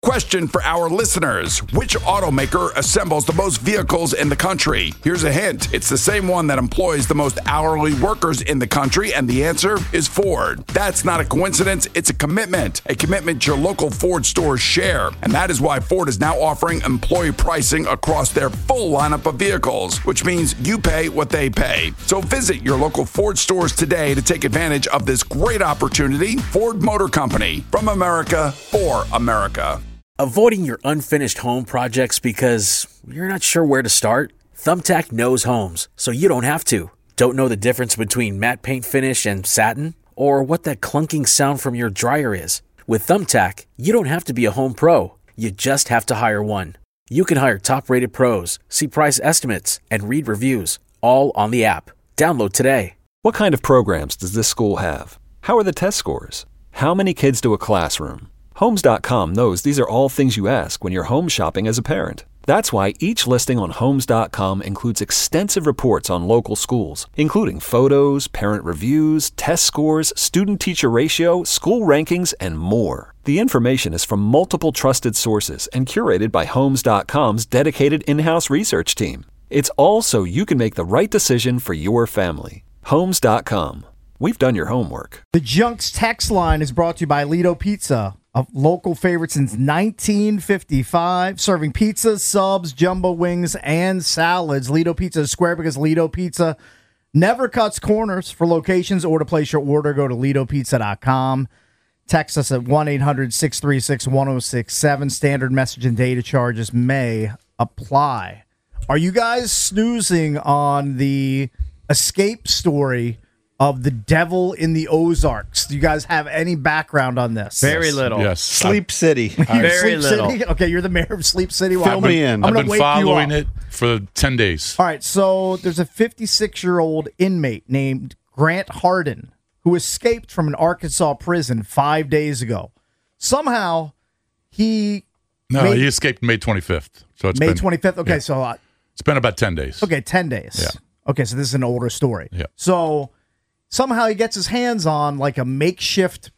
Question for our listeners. Which automaker assembles the most vehicles in the country? Here's a hint. It's the same one that employs the most hourly workers in the country, and the answer is Ford. That's not a coincidence. It's a commitment your local Ford stores share. And that is why Ford is now offering employee pricing across their full lineup of vehicles, which means you pay what they pay. So visit your local Ford stores today to take advantage of this great opportunity. Ford Motor Company, from America for America. Avoiding your unfinished home projects because you're not sure where to start? Thumbtack knows homes, so you don't have to. Don't know the difference between matte paint finish and satin? Or what that clunking sound from your dryer is? With Thumbtack, you don't have to be a home pro. You just have to hire one. You can hire top-rated pros, see price estimates, and read reviews, all on the app. Download today. What kind of programs does this school have? How are the test scores? How many kids do a classroom? Homes.com knows these are all things you ask when you're home shopping as a parent. That's why each listing on Homes.com includes extensive reports on local schools, including photos, parent reviews, test scores, student-teacher ratio, school rankings, and more. The information is from multiple trusted sources and curated by Homes.com's dedicated in-house research team. It's all so you can make the right decision for your family. Homes.com. We've done your homework. The Junks text line is brought to you by Lido Pizza, a local favorite since 1955, serving pizzas, subs, jumbo wings, and salads. Lido Pizza is square because Lido Pizza never cuts corners. For locations or to place your order, go to LidoPizza.com. Text us at 1-800-636-1067. Standard message and data charges may apply. Are you guys snoozing on the escape story of the devil in the Ozarks? Do you guys have any background on this? Very little. Yes. Sleep City. Very little. City? Okay, you're the mayor of Sleep City. Well, Fill me in. I've been following it for 10 days. All right, so there's a 56-year-old inmate named Grant Hardin who escaped from an Arkansas prison 5 days ago. Somehow, he escaped May 25th. So it's May been, 25th? Okay, yeah. so... it's been about 10 days. Okay, 10 days. Yeah. Okay, so this is an older story. Yeah. So somehow he gets his hands on like a makeshift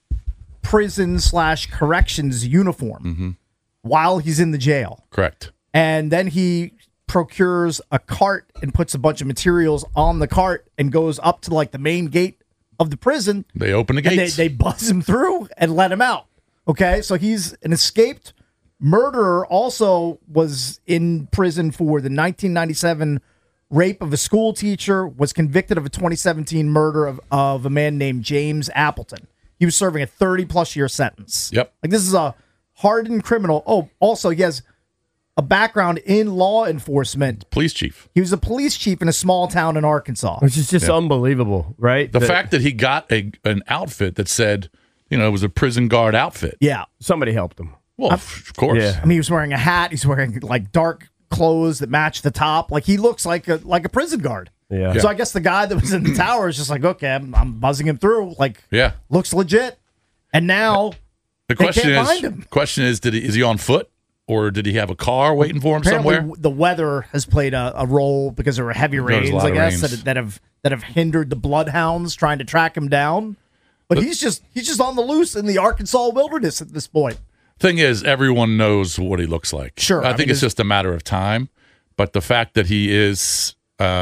prison/corrections uniform while he's in the jail. Correct. And then he procures a cart and puts a bunch of materials on the cart and goes up to like the main gate of the prison. They open the And gates. they buzz him through and let him out. Okay, so he's an escaped murderer, also was in prison for the 1997 rape of a school teacher, was convicted of a 2017 murder of a man named James Appleton. He was serving a 30-plus year sentence. Yep. Like, this is a hardened criminal. Oh, also, he has a background in law enforcement. Police chief. He was a police chief in a small town in Arkansas. Which is just unbelievable, right? The fact that he got an outfit that said, it was a prison guard outfit. Yeah. Somebody helped him. Well, of course. Yeah. I mean, he was wearing a hat. He's wearing, like, dark clothes that match the top. Like, he looks like a prison guard. Yeah. So I guess the guy that was in the tower is just like, okay, I'm buzzing him through. Like, Yeah. looks legit. And now The they question can't is, find him. is he on foot or did he have a car waiting for him Apparently, somewhere? the weather has played a role because there were heavy There was rains, a lot I of guess, rains. that have hindered the bloodhounds trying to track him down. But he's just on the loose in the Arkansas wilderness at this point. Thing is, everyone knows what he looks like. Sure. I think it's just a matter of time. But the fact that he is,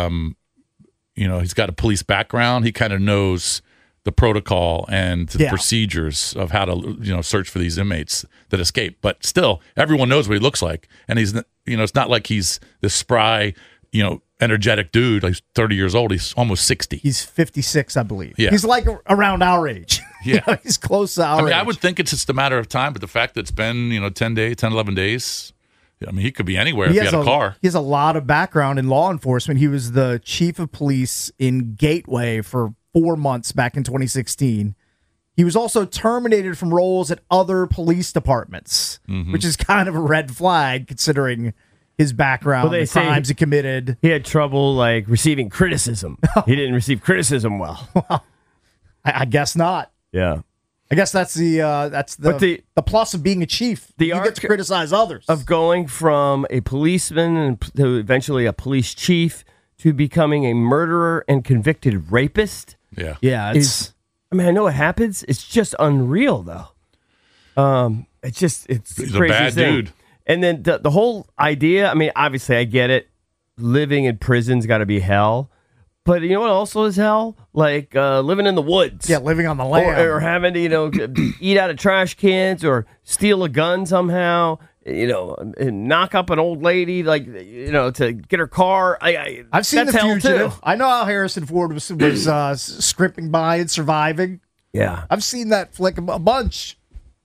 he's got a police background, he kind of knows the protocol and the procedures of how to, search for these inmates that escape. But still, everyone knows what he looks like. And he's, it's not like he's this spry, energetic dude. He's 30 years old. He's almost 60. He's 56, I believe. Yeah. He's like around our age. Yeah. He's close to our age. I would think it's just a matter of time, but the fact that it's been, 10, 11 days, he could be anywhere if he had a car. He has a lot of background in law enforcement. He was the chief of police in Gateway for 4 months back in 2016. He was also terminated from roles at other police departments, which is kind of a red flag considering his background, the crimes he committed. He had trouble receiving criticism. He didn't receive criticism well. I guess not. Yeah. I guess that's the plus of being a chief. You get to criticize others. Of going from a policeman to eventually a police chief to becoming a murderer and convicted rapist. Yeah. Yeah. I know it happens. It's just unreal, though. It's He's a a crazy bad thing. dude. And then the whole idea, I mean, obviously I get it. Living in prison's got to be hell. But you know what also is hell? Like living in the woods. Yeah, living on the land. Or having to, eat out of trash cans or steal a gun somehow, and knock up an old lady, to get her car. I've seen that's The hell Fugitive. too. I know how Harrison Ford was scripting by and surviving. Yeah. I've seen that flick a bunch.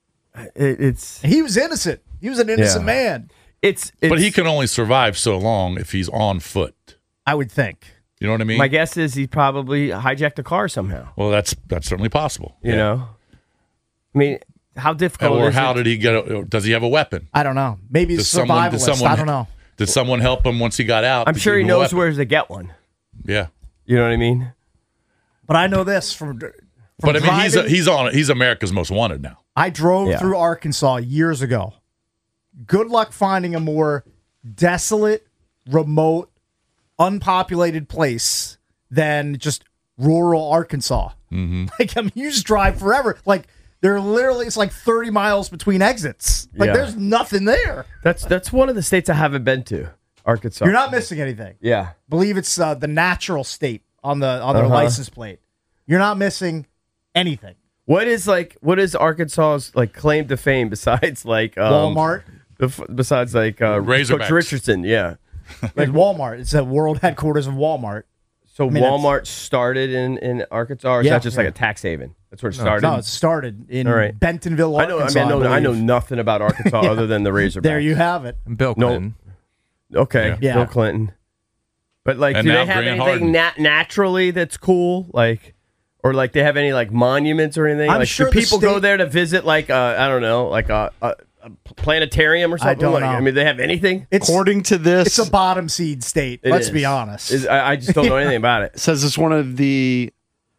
It's He was innocent. He was an innocent man, But he can only survive so long if he's on foot. I would think. You know what I mean? My guess is he probably hijacked a car somehow. Well, that's certainly possible. You know? I mean, how difficult Or is how it? did he get? Does he have a weapon? I don't know. Maybe he's Does survivalist. I don't know. Did someone help him once he got out? I'm to sure give he him a knows weapon? where to get one. Yeah, You know what I mean? But I know this from but I mean, driving. he's America's most wanted now. I drove Yeah. through Arkansas years ago. Good luck finding a more desolate, remote, unpopulated place than just rural Arkansas. Mm-hmm. Like, I mean, you just drive forever. Like, it's like 30 miles between exits. Like, Yeah. there's nothing there. That's one of the states I haven't been to, Arkansas. You're not missing anything. Yeah. Believe it's the natural state on their license plate. You're not missing anything. What is Arkansas's claim to fame besides Walmart. Besides Razorbacks. Coach Richardson, yeah. Like Walmart. It's the world headquarters of Walmart. So I mean, Walmart started in Arkansas, or is Yeah. that just like a tax haven? That's where it started. No, it started in All right. Bentonville, Arkansas. I know believe. nothing about Arkansas other than the Razorbacks. There you have it. Bill No. Clinton. Okay, Yeah. Bill Clinton. But And do now they have Grant anything naturally that's cool? Or they have any monuments or anything? I'm sure do the people go state- there to visit I don't know, a planetarium or something? don't know. I mean, they have anything? According to this, It's a bottom seed state. It Let's is. be honest. I just don't know anything about it. it says it's one of the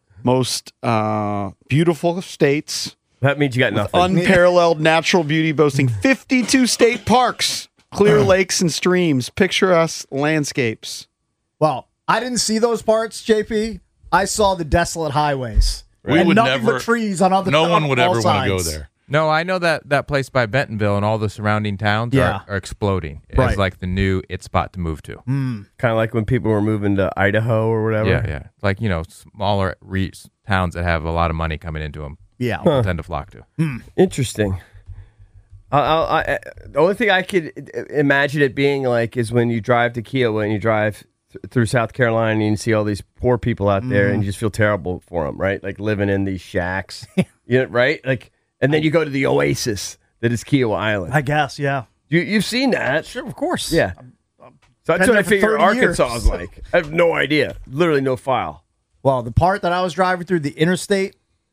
most beautiful states, That means you got nothing. unparalleled natural beauty, boasting 52 state parks, clear lakes and streams, picturesque landscapes. Well, I didn't see those parts, JP. I saw the desolate highways. We and would nothing never. but trees on other. No one would all ever want to go sides. there. No, I know that place by Bentonville and all the surrounding towns Yeah. are exploding. Right. It's like the new spot to move to. Kind of like when people were moving to Idaho or whatever. Yeah. Like, smaller towns that have a lot of money coming into them Yeah. tend to flock to. Interesting. The only thing I could imagine it being like is when you drive to Kiowa and you drive through South Carolina and you see all these poor people out there and you just feel terrible for them, right? Like living in these shacks, right? And then you go to the oasis that is Kiowa Island. I guess. Yeah. You've seen that. Sure. Of course. Yeah. So that's Been what I there for figure 30 Arkansas years. is like. I have no idea. Literally no file. Well, the part that I was driving through the interstate,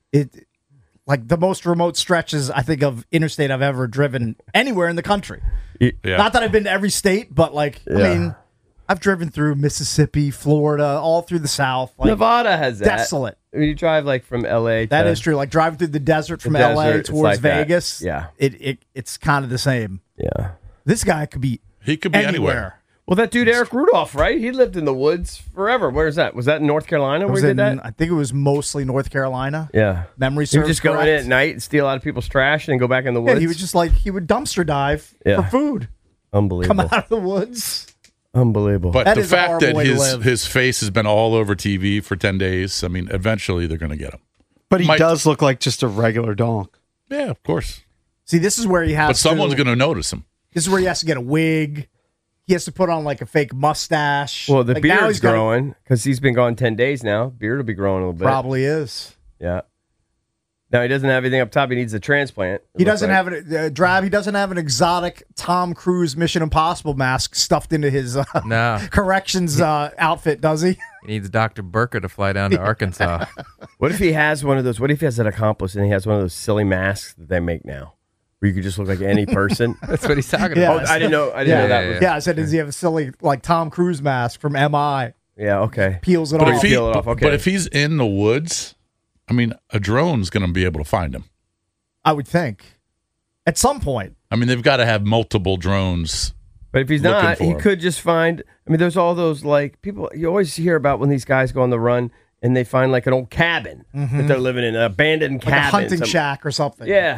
the most remote stretches I think of interstate I've ever driven anywhere in the country. Yeah. Not that I've been to every state, but I mean, I've driven through Mississippi, Florida, all through the South. Nevada has that. Desolate. When you drive from LA to That is true. Like driving through the desert from desert, LA it's towards like that. Vegas. Yeah. It's kind of the same. Yeah. This guy could be He could be anywhere. anywhere. Well, that dude Eric Rudolph, right? He lived in the woods forever. Where's that? Was that in North Carolina It where was he did in, that? I think it was mostly North Carolina. Yeah. Memory He serves would just go in correct. at night and steal out of people's trash and then go back in the Yeah, woods. he would just he would dumpster dive Yeah. for food. Unbelievable. Come out of the woods. Unbelievable. But That the is a fact horrible that way to live. his face has been all over TV for 10 days, I mean, eventually they're going to get him. But he Might- does look like just a regular donk. Yeah, of course. See, this is where he has But someone's to, going to notice him. This is where he has to get a wig. He has to put on a fake mustache. well, the now beard's he's got- growing because he's been gone 10 days now. Beard will be growing a little bit. Probably is. Yeah. Now, he doesn't have anything up top. He needs a transplant. He doesn't have He doesn't have an exotic Tom Cruise Mission Impossible mask stuffed into his No. corrections outfit, does he? He needs Dr. Burka to fly down to Arkansas. What if he has one of those? What if he has an accomplice and he has one of those silly masks that they make now where you could just look like any person? That's what he's talking Yeah. Oh, about. I didn't know. I didn't know that was. Yeah, I said, does he have a silly Tom Cruise mask from MI? Yeah, okay. Peels it But off. if, he, peel it off, okay. but if he's in the woods, I mean, a drone's going to be able to find him. I would think. At some point. I mean, they've got to have multiple drones. But if he's looking not, for he him. could just find. I mean, there's all those people. You always hear about when these guys go on the run and they find an old cabin that they're living in, an abandoned Like cabin, a hunting some- shack or something. Yeah,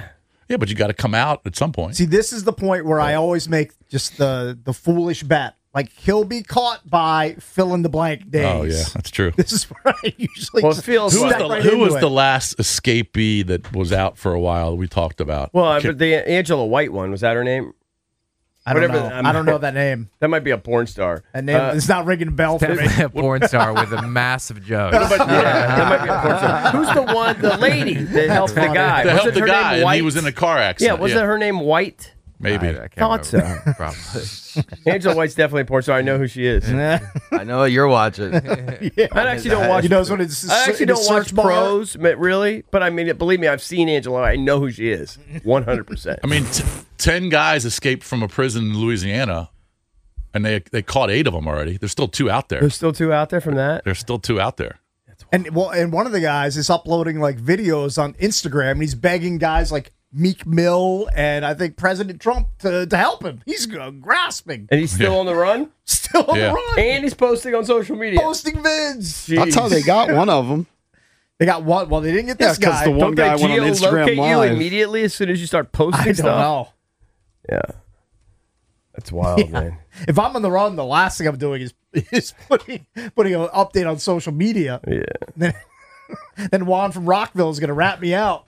Yeah, but you got to come out at some point. See, this is the point where I always make just the foolish bet. Like, he'll be caught by fill in the blank days. Oh yeah, that's true. This is where I usually Well, it feels Who was, like- the, who was the last escapee that was out for a while? We talked about. Well, but the Angela White one, was that her name? I don't Whatever- know. I don't know that name. That might be a porn star. That name it's not ringing a bell for me. Definitely a porn star with a massive jug. But yeah, that might be a porn star. Who's the one, the lady that helped the guy? That helped Wasn't the her guy, name and White? he was in a car Yeah, accident. wasn't her name White? Maybe. I can't Thought remember. so. Probably. Angela White's definitely a porn star. I know who she is. I know what you're watching. I actually don't watch. He knows what it's. I actually in his don't watch search bar. pros, really. But I mean, believe me, I've seen Angela. I know who she is, 100%. I mean, 10 guys escaped from a prison in Louisiana, and they caught 8 of them already. There's still 2 out there. There's still 2 out there from that. There's still 2 out there. And one of the guys is uploading like videos on Instagram, and he's begging guys like Meek Mill and I think President Trump to help him. He's grasping, And he's still on the run. still on Yeah. the run, And he's posting on social media. posting vids. That's how they got one of them. They got one. Well, they didn't get Yeah, this because guy. the one Don't they guy went on Instagram geolocate you Live. immediately as soon as you start posting I don't stuff? know. Yeah. That's wild, man. If I'm on the run, the last thing I'm doing is putting an update on social media. Yeah. Then Juan from Rockville is going to rat me out.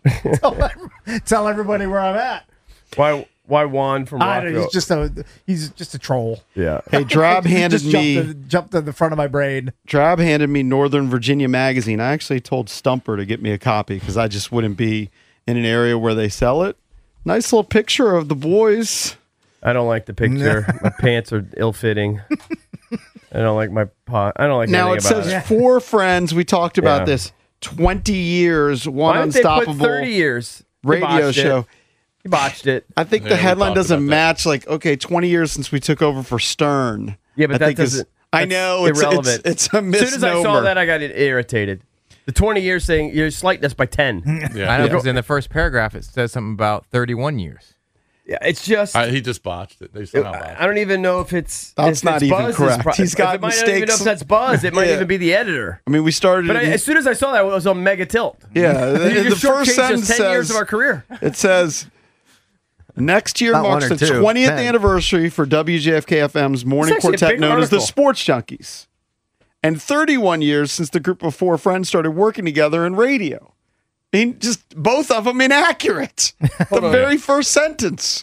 Tell everybody where I'm at. Why Juan from I don't know, Rockville? he's just a troll. Yeah. Hey, Drab handed Just me jumped to the front of my brain. Drab handed me Northern Virginia Magazine. I actually told Stumper to get me a copy because I just wouldn't be in an area where they sell it. Nice little picture of the boys. I don't like the picture. My pants are ill-fitting. I don't like my pot. I don't like Now anything it about says it. 4 friends. We talked about Yeah. this. 20 years, one Why didn't they put unstoppable 30 years? They radio botched it. show. He botched it. I think Yeah, the we headline talked doesn't about that. match. Like, okay, 20 years since we took over for Stern. Yeah, but I that think is- doesn't. I that's know it's irrelevant. it's a misnomer. As soon as I saw that, I got irritated. The 20 years thing, you're slighting us by 10. Yeah. I know because in the first paragraph it says something about 31 years. Yeah, it's just. He just botched it. They somehow botched I don't even know if it's. That's if not it's even Buzz's correct. He's got I might not even know mistakes. if that's Buzz. It might Yeah. even be the editor. I mean, we started. But in- as soon as I saw that, it was on Mega Tilt. yeah, You the just first shortchanged sentence us 10 years says of our career. it says. Next year Not marks one or the two, 20th 10. anniversary for WJFK FM's morning It's actually a quartet big known as the article. Sports Junkies. And 31 years since the group of 4 friends started working together in radio. I mean, just both of them inaccurate. The very first sentence.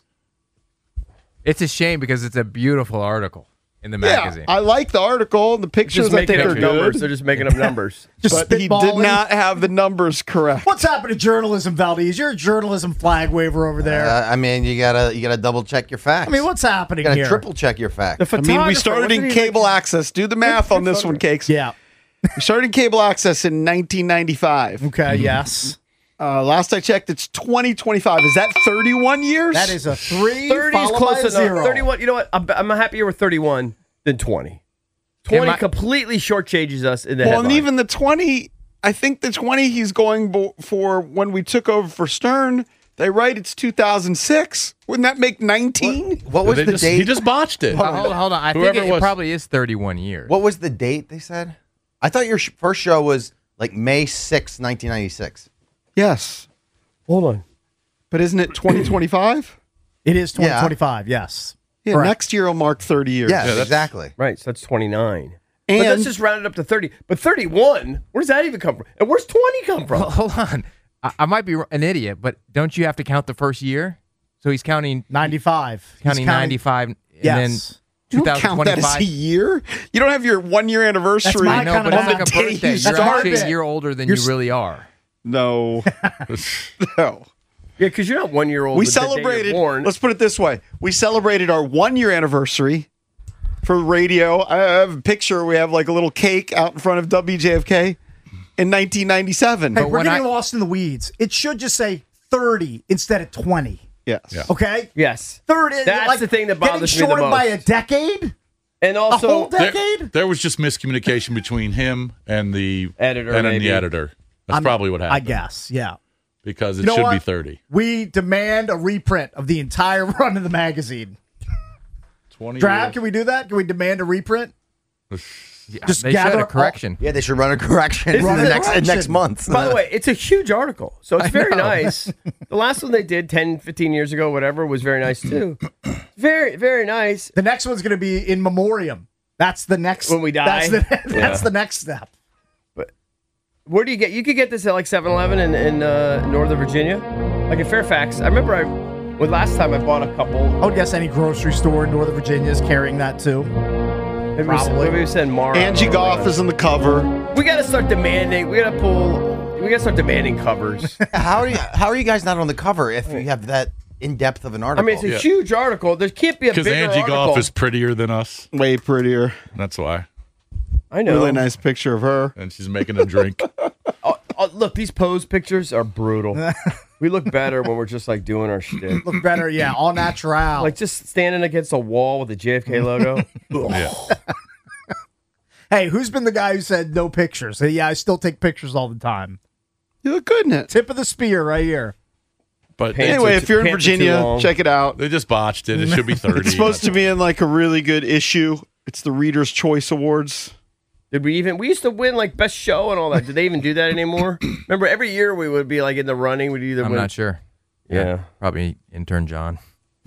It's a shame because it's a beautiful article in the Yeah, magazine. I like the article and the pictures. Just I making think up are numbers. good. They're just making up numbers. Just But he did spitballing. not have the numbers correct. What's happened to journalism, Valdez? You're a journalism flag waver over there. I mean, you gotta double check your facts. I mean, what's happening you gotta here? triple check your facts. The I mean, we photographer, started wasn't in he cable like- access. Do the math on this one, Cakes. Yeah. We started in cable access in 1995. Okay. Yes. Last I checked, it's 2025. Is that 31 years? That is a 3 30 is followed by close a enough. 0. 31. You know what? I'm happier with 31 than 20. 20 completely shortchanges us in the Well, headline. and even the 20, I think the 20 he's going for when we took over for Stern, they write it's 2006. Wouldn't that make 19? What was the date? He just botched it. Hold on. I think Whoever it was- probably is 31 years. What was the date they said? I thought your first show was like May 6th, 1996. Yes. Hold on. But isn't it 2025? It is 2025. Yes. Yeah, Correct. next year will mark 30 years. Yes, that's- exactly. Right, so that's 29. And But let's just round it up to 30. But 31, where does that even come from? And where's 20 come from? Hold on. I might be an idiot, but don't you have to count the first year? So he's counting 95. He's counting 95 and Yes. you don't count that as a 2025. year. You don't have your 1 year anniversary. That's my I know, kind but of it's like math. a day birthday. you You're start actually it. a year older than You're you really are. No. No. Yeah, because you're not 1 year old. We the day you're celebrated, born. let's put it this way. We celebrated our 1 year anniversary for radio. I have a picture. We have like a little cake out in front of WJFK in 1997. Hey, But we're when getting I- lost in the weeds. It should just say 30 instead of 20. Yes. Yeah. Okay? Yes. 30. That's the thing that bothers me the shorted by a most. decade? And A whole also, decade? There was just miscommunication between him and the Editor, and then maybe. the editor. That's probably what happened. I guess, yeah. Because it You know should be what? 30. We demand a reprint of the entire run of the magazine. 20 Drab, years. can we do that? Can we demand a reprint? Just they should gather a correction. Yeah, they should run a correction Run a correction. next month. By the way, it's a huge article, so it's very nice. The last one they did 10, 15 years ago, whatever, was very nice too. Very, very nice. The next one's going to be in memoriam. That's the next. When we die? That's the next step. But where do you get? You could get this at like 7-Eleven in Northern Virginia, like in Fairfax. I remember last time I bought a couple. I would guess any grocery store in Northern Virginia is carrying that too. Maybe we send Mara. Angie Goff is on the cover. We got to start demanding. We got to start demanding covers. How are you guys not on the cover if you have that in depth of an I article? mean, it's a huge article. There can't be a bigger Because Angie article. Goff is prettier than us. Way prettier. That's why. I know. Really nice picture of her. And she's making a drink. Look, these pose pictures are brutal. We look better when we're just like doing our shit. Look better, yeah, all natural. Like just standing against a wall with the JFK logo. Yeah. Hey, who's been the guy who said no pictures? Yeah, I still take pictures all the time. You look good in it. Tip of the spear right here. But Pants Anyway, are if you're in pants are too Virginia, long. check it out. they just botched it. It should be 30. It's supposed to be in like a really good issue. It's the Reader's Choice Awards. Did we used to win like best show and all that. Did they even do that anymore? Remember, every year we would be like in the running. We'd either I'm win. not sure. Yeah. Probably intern John.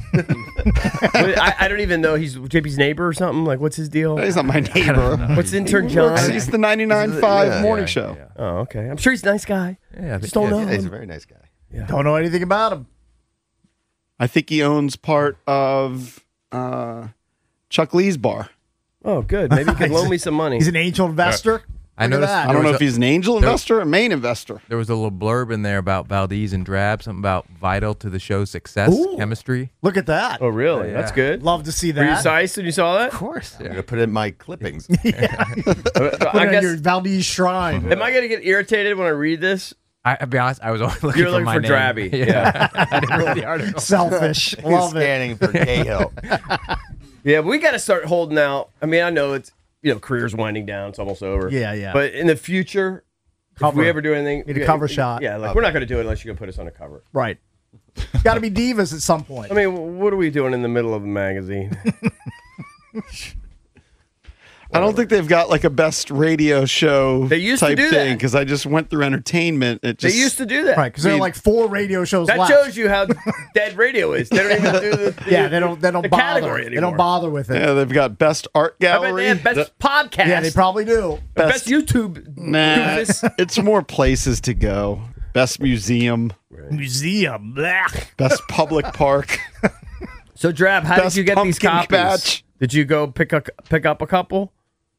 I don't even know. He's JP's neighbor or something. Like, what's his deal? He's not my neighbor. What's intern John? He's the 99.5 Yeah, morning yeah, show. Oh, okay. I'm sure he's a nice guy. Yeah, Just don't know. Yeah, he's a him. very nice guy. Don't know anything about him. I think he owns part of Chuck Lee's bar. Oh, good. Maybe he could loan me some money. He's an angel investor. I Look at noticed. that. I don't know was if he's an angel investor or a main investor. There was a little blurb in there about Valdez and Drab, something about vital to the show's success, Ooh. chemistry. Look at that. Oh, really? Yeah. That's good. Love to see Were you that. sized when you saw that? Of course. I'm gonna put it in my clippings. Put I it on guess. your Valdez shrine. Am I going to get irritated when I read this? I'll be honest, I was only looking You're for looking my for name. Drabby. Yeah. I didn't read the article. Selfish. He's Love it. scanning for Cahill. Yeah, but we got to start holding out. I mean, I know it's, career's winding down. It's almost over. Yeah, yeah. But in the future, Cover. if we ever do anything. Need a cover shot. Yeah, like we're not going to do it unless you're going to put us on a cover. Right. Got to be divas at some point. I mean, what are we doing in the middle of a magazine? I don't think they've got like a best radio show They used to type do thing that. because I just went through entertainment. It just They used to do that. Right, because there are like 4 radio shows That left. shows you how dead radio is. They don't even do the Yeah, they don't the bother. category They anymore. don't bother with it. Yeah, they've got best art I bet gallery. they have best podcast. Yeah, they probably do. best YouTube. Nah, doofus. it's more places to go. Best museum, Museum. Blah. best public park. So, Drab, how Best did you get these pumpkin copies? patch. Did you go pick up a couple?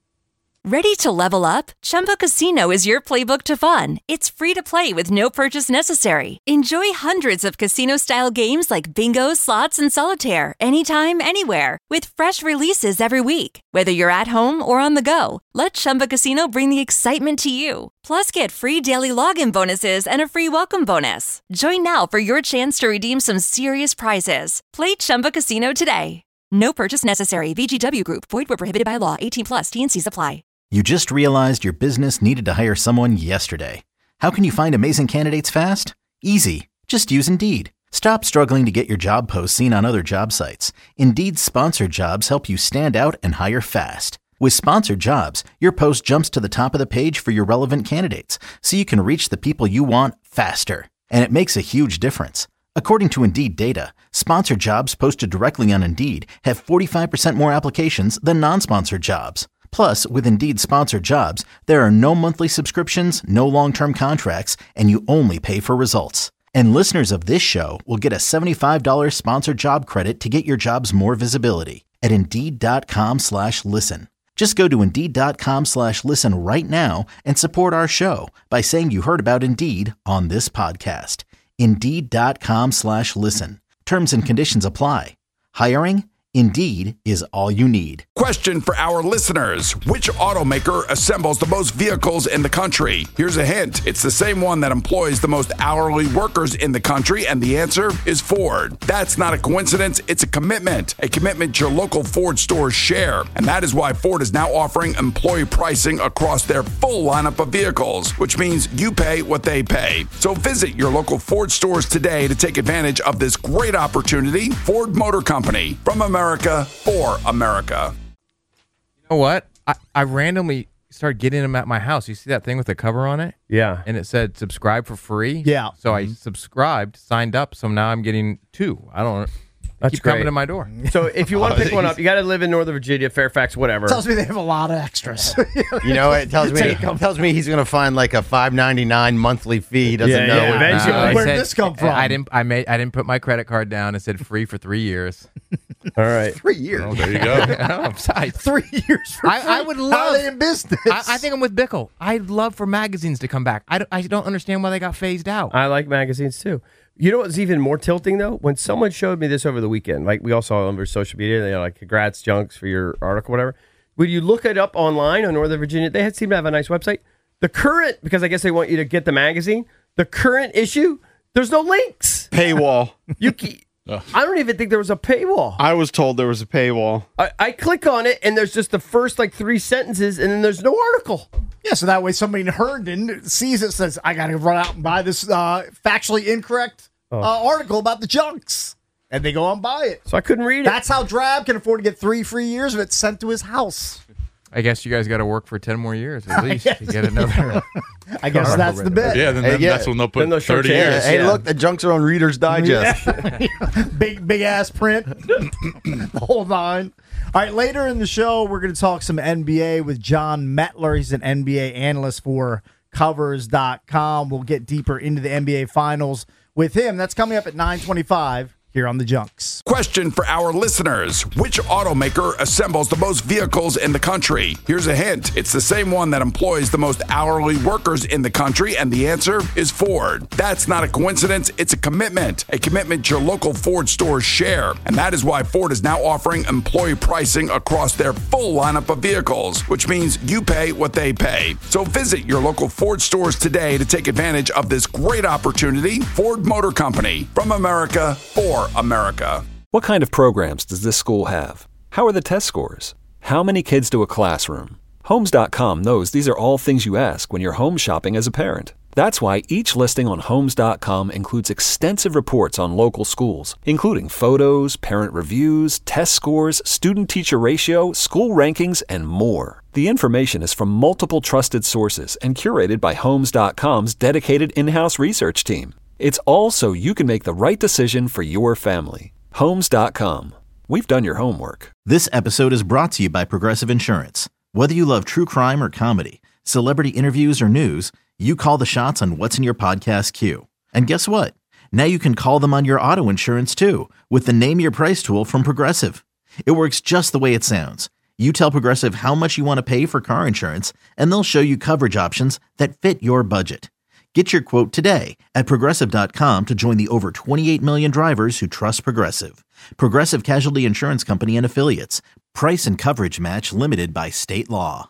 Ready to level up? Chumba Casino is your playbook to fun. It's free to play with no purchase necessary. Enjoy hundreds of casino-style games like bingo, slots, and solitaire anytime, anywhere with fresh releases every week. Whether you're at home or on the go, let Chumba Casino bring the excitement to you. Plus, get free daily login bonuses and a free welcome bonus. Join now for your chance to redeem some serious prizes. Play Chumba Casino today. No purchase necessary. VGW Group. Void where prohibited by law. 18+. T&Cs apply. You just realized your business needed to hire someone yesterday. How can you find amazing candidates fast? Easy. Just use Indeed. Stop struggling to get your job posts seen on other job sites. Indeed's sponsored jobs help you stand out and hire fast. With sponsored jobs, your post jumps to the top of the page for your relevant candidates, so you can reach the people you want faster. And it makes a huge difference. According to Indeed data, sponsored jobs posted directly on Indeed have 45% more applications than non-sponsored jobs. Plus, with Indeed sponsored jobs, there are no monthly subscriptions, no long-term contracts, and you only pay for results. And listeners of this show will get a $75 sponsored job credit to get your jobs more visibility at Indeed.com/listen. Just go to Indeed.com/listen right now and support our show by saying you heard about Indeed on this podcast. Indeed.com/listen. Terms and conditions apply. Hiring? Indeed is all you need. Question for our listeners. Which automaker assembles the most vehicles in the country? Here's a hint. It's the same one that employs the most hourly workers in the country, and the answer is Ford. That's not a coincidence. It's a commitment your local Ford stores share. And that is why Ford is now offering employee pricing across their full lineup of vehicles, which means you pay what they pay. So visit your local Ford stores today to take advantage of this great opportunity. Ford Motor Company, from America for America. You know what? I randomly started getting them at my house. You see that thing with the cover on it? Yeah. And it said subscribe for free. Yeah. So I subscribed, signed up. So now I'm getting 2. I don't. That's keep great. coming to my door. So if you want to pick one up, you got to live in Northern Virginia, Fairfax, whatever. Tells me they have a lot of extras. You know, it tells me he's going to find like a $5.99 monthly fee. He doesn't know. Eventually. Where did this come from? I didn't put my credit card down. It said free for 3 years. All right. 3 years. Oh, there you go. 3 years for free? I would love. How are they in business? I think I'm with Bickle. I'd love for magazines to come back. I don't understand why they got phased out. I like magazines too. You know what's even more tilting though? When someone showed me this over the weekend, like we all saw it on their social media, they're like, "Congrats, Junks, for your article, whatever." When you look it up online on Northern Virginia, they seem to have a nice website. The current, because I guess they want you to get the magazine. The current issue, there's no links. Paywall. I don't even think there was a paywall. I was told there was a paywall. I click on it and there's just the first like 3 sentences and then there's no article. Yeah, so that way somebody in Herndon sees it, says, I got to run out and buy this factually incorrect article about the Junks. And they go out and buy it. So I couldn't read it. That's how Drab can afford to get 3 free years of it sent to his house. I guess you guys got to work for 10 more years at least to get another. I guess that's the bit. Yeah, then that's when they'll put 30 years. Hey, look, the Junks are on Reader's Digest. Big ass print. The whole 9. All right, later in the show, we're going to talk some NBA with John Metler. He's an NBA analyst for Covers.com. We'll get deeper into the NBA Finals with him. That's coming up at 9:25 here on the Junks. Question for our listeners. Which automaker assembles the most vehicles in the country? Here's a hint. It's the same one that employs the most hourly workers in the country, and the answer is Ford. That's not a coincidence. It's a commitment your local Ford stores share. And that is why Ford is now offering employee pricing across their full lineup of vehicles, which means you pay what they pay. So visit your local Ford stores today to take advantage of this great opportunity. Ford Motor Company, from America for America. What kind of programs does this school have? How are the test scores? How many kids do a classroom? Homes.com knows these are all things you ask when you're home shopping as a parent. That's why each listing on Homes.com includes extensive reports on local schools, including photos, parent reviews, test scores, student-teacher ratio, school rankings, and more. The information is from multiple trusted sources and curated by Homes.com's dedicated in-house research team. It's all so you can make the right decision for your family. Homes.com. We've done your homework. This episode is brought to you by Progressive Insurance. Whether you love true crime or comedy, celebrity interviews or news, you call the shots on what's in your podcast queue. And guess what? Now you can call them on your auto insurance too with the Name Your Price tool from Progressive. It works just the way it sounds. You tell Progressive how much you want to pay for car insurance, and they'll show you coverage options that fit your budget. Get your quote today at Progressive.com to join the over 28 million drivers who trust Progressive. Progressive Casualty Insurance Company and Affiliates. Price and coverage match limited by state law.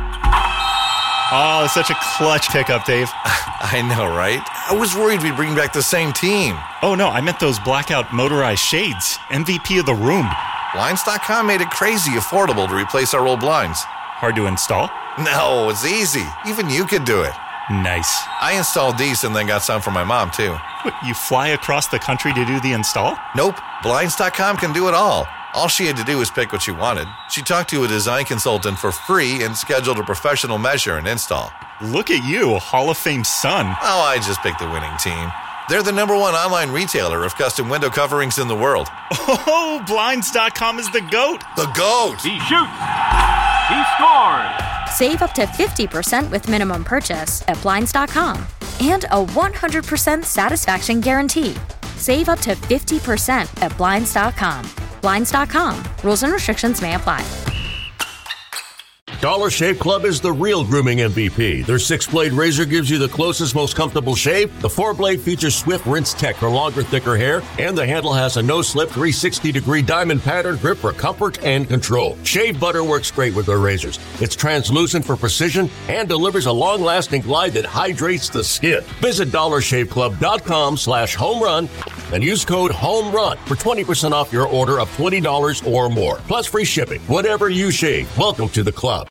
Oh, such a clutch pickup, Dave. I know, right? I was worried we'd bring back the same team. Oh, no, I meant those blackout motorized shades. MVP of the room. Blinds.com made it crazy affordable to replace our old blinds. Hard to install? No, it's easy. Even you could do it. Nice. I installed these and then got some for my mom, too. What, you fly across the country to do the install? Nope. Blinds.com can do it all. All she had to do was pick what she wanted. She talked to a design consultant for free and scheduled a professional measure and install. Look at you, Hall of Fame son. Oh, I just picked the winning team. They're the #1 online retailer of custom window coverings in the world. Oh, Blinds.com is the GOAT. The GOAT! He shoots. He scores. Save up to 50% with minimum purchase at Blinds.com. And a 100% satisfaction guarantee. Save up to 50% at Blinds.com. Blinds.com. Rules and restrictions may apply. Dollar Shave Club is the real grooming MVP. Their 6-blade razor gives you the closest, most comfortable shave. The 4-blade features swift rinse tech for longer, thicker hair. And the handle has a no-slip 360-degree diamond pattern grip for comfort and control. Shave butter works great with their razors. It's translucent for precision and delivers a long-lasting glide that hydrates the skin. Visit DollarShaveClub.com/homerun and use code HOMERUN for 20% off your order of $20 or more. Plus free shipping. Whatever you shave, welcome to the club.